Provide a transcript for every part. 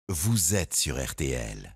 Vous êtes sur RTL.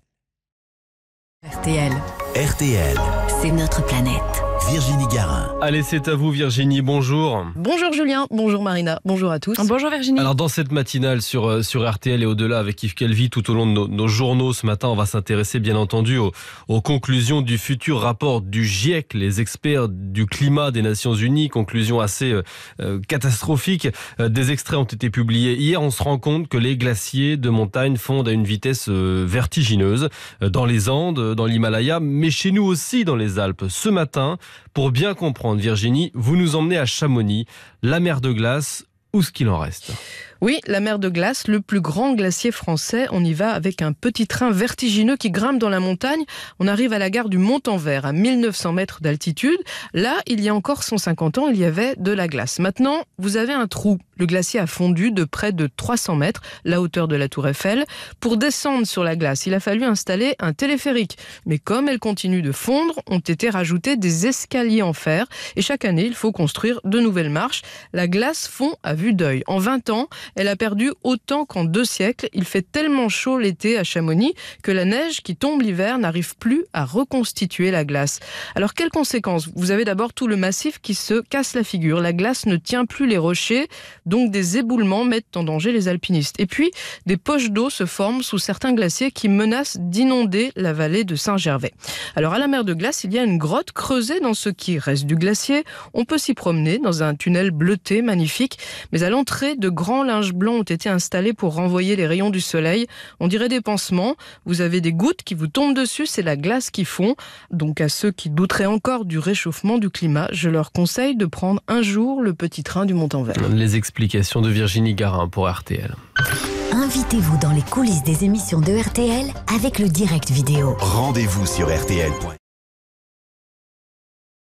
RTL, RTL, c'est notre planète. Virginie Garin. Allez, c'est à vous Virginie, bonjour. Bonjour Julien, bonjour Marina, bonjour à tous. Bonjour Virginie. Alors dans cette matinale sur RTL et au-delà avec Yves Calvi, tout au long de nos journaux ce matin, on va s'intéresser bien entendu aux conclusions du futur rapport du GIEC, les experts du climat des Nations Unies, conclusions assez catastrophiques. Des extraits ont été publiés hier. On se rend compte que les glaciers de montagne fondent à une vitesse vertigineuse dans les Andes, dans l'Himalaya, mais chez nous aussi dans les Alpes. Ce matin, pour bien comprendre Virginie, vous nous emmenez à Chamonix, la mer de glace, où ce qu'il en reste. Oui, la mer de glace, le plus grand glacier français. On y va avec un petit train vertigineux qui grimpe dans la montagne. On arrive à la gare du Mont-en-Vert, à 1900 mètres d'altitude. Là, il y a encore 150 ans, il y avait de la glace. Maintenant, vous avez un trou. Le glacier a fondu de près de 300 mètres, la hauteur de la Tour Eiffel. Pour descendre sur la glace, il a fallu installer un téléphérique. Mais comme elle continue de fondre, ont été rajoutés des escaliers en fer. Et chaque année, il faut construire de nouvelles marches. La glace fond à vue d'œil. En 20 ans, elle a perdu autant qu'en 2 siècles. Il fait tellement chaud l'été à Chamonix que la neige qui tombe l'hiver n'arrive plus à reconstituer la glace. Alors, quelles conséquences ? Vous avez d'abord tout le massif qui se casse la figure. La glace ne tient plus les rochers, donc des éboulements mettent en danger les alpinistes. Et puis, des poches d'eau se forment sous certains glaciers qui menacent d'inonder la vallée de Saint-Gervais. Alors, à la mer de glace, il y a une grotte creusée dans ce qui reste du glacier. On peut s'y promener dans un tunnel bleuté magnifique, mais à l'entrée, de grands linges blancs ont été installés pour renvoyer les rayons du soleil. On dirait des pansements. Vous avez des gouttes qui vous tombent dessus, c'est la glace qui fond. Donc à ceux qui douteraient encore du réchauffement du climat, je leur conseille de prendre un jour le petit train du Mont-en-Vert. Les explications de Virginie Garin pour RTL. Invitez-vous dans les coulisses des émissions de RTL avec le direct vidéo. Rendez-vous sur RTL.